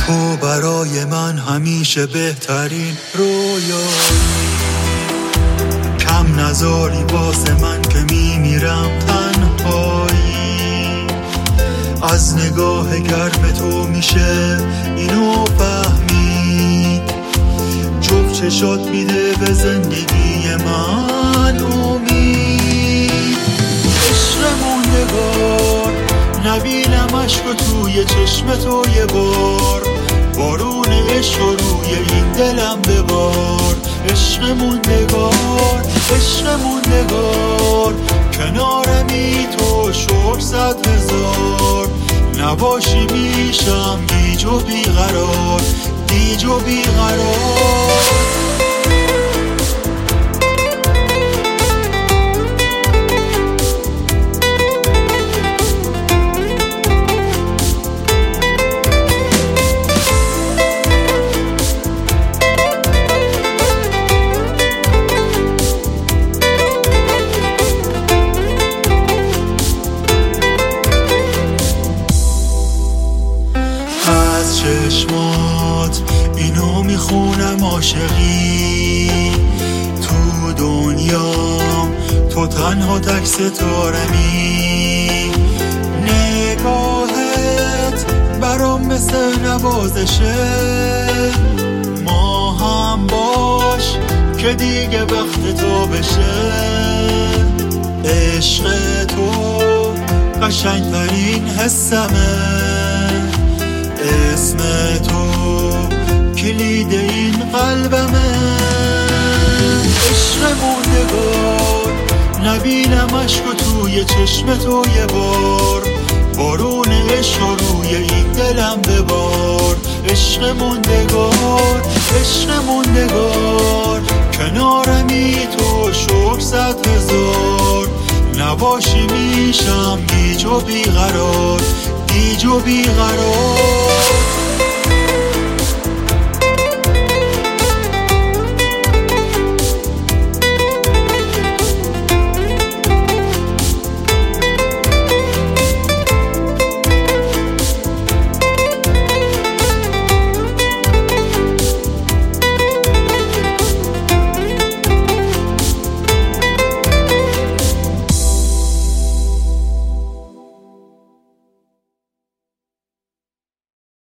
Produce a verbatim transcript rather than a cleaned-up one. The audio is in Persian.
تو برای من همیشه بهترین رویایی، کم نذاری واسه من که میمیرم تنهایی. از نگاه گرم تو میشه اینو فهمید، جفت چشات میده به زندگی من امید. عشق موندگار نبینم عشق توی چشم تو یه بار، بارون عشق روی این دلم ببار. عشق موندگار عشق موندگار کنارمی تو شکر صد هزار. نباشی میشم گیج و بیقرار، گیج و بیقرار. چشمات اینو میخونم عاشقی، تو دنیام تو تنها تک ستارمی. نگاهت برام مثل نوازشه، ما هم باش که دیگه وقت تو بشه. عشق تو قشنگترین حسمه، اسم تو کلید این قلبمه. عشق موندگار نبینم عشق توی چشم تو یه بار، بارون عشق روی این دلم ببار. عشق موندگار عشق موندگار کنارمی تو شکر صد هزار. نباشی میشم گیج و بیقرار، گیج و بیقرار.